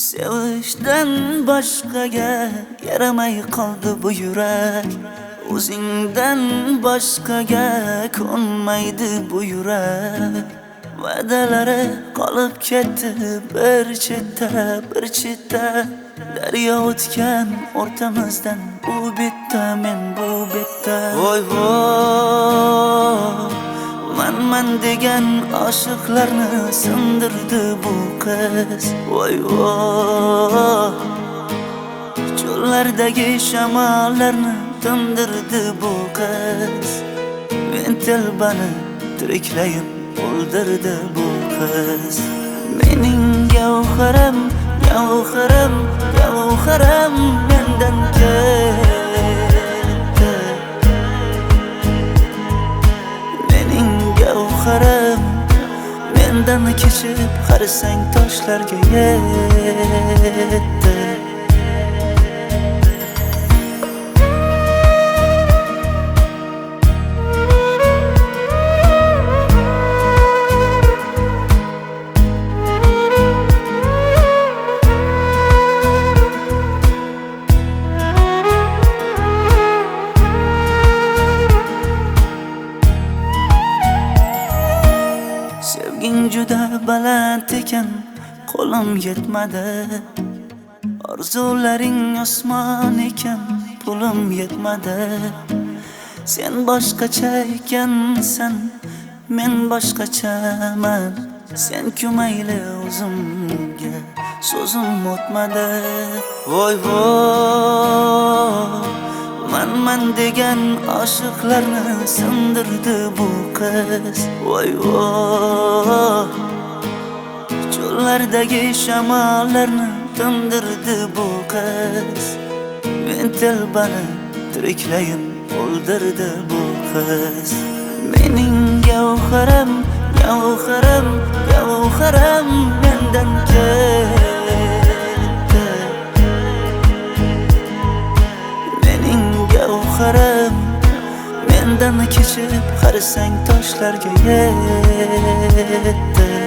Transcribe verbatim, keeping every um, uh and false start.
Sevishdan boshqaga yaramay qoldi bu yurak. O'zingdan boshqaga ko'nmaydi bu yurak. Va'dalari qolib ketdi bir chetda, bir chetda. Daryo o'tgan o'rtamizdan, u betda, men bu betda. Voy voy, man degan oshiqlarni sindirdi bu qiz. Voy voy, cho'llardagi shamollarni tindirdi bu qiz. Men telbani tiriklayin o'ldirdi bu qiz. Mening gavharim, gavharim, gavharim mendan ketdi. Mening gavharim mendan kechib qarsang toshlarga yetdi. Sevging juda baland ekan, qo'lim yetmadi. Orzularing osmon ekan, pulim yetmadi. Sen boshqacha ekansan, men boshqachaman. Sen kumayli o'zimga so'zim o'tmadi. Voy voy, man degan oshiqlarni sindirdi bu qiz. Voy voy, cho'llardagi shamollarni tindirdi bu qiz. Men telbani tiriklayin o'ldirdi bu qiz. Mening gavharim, gavharim, gavharim mendan ketdi. Mening gavharim mendan kechib qarsang toshlarga yetdi.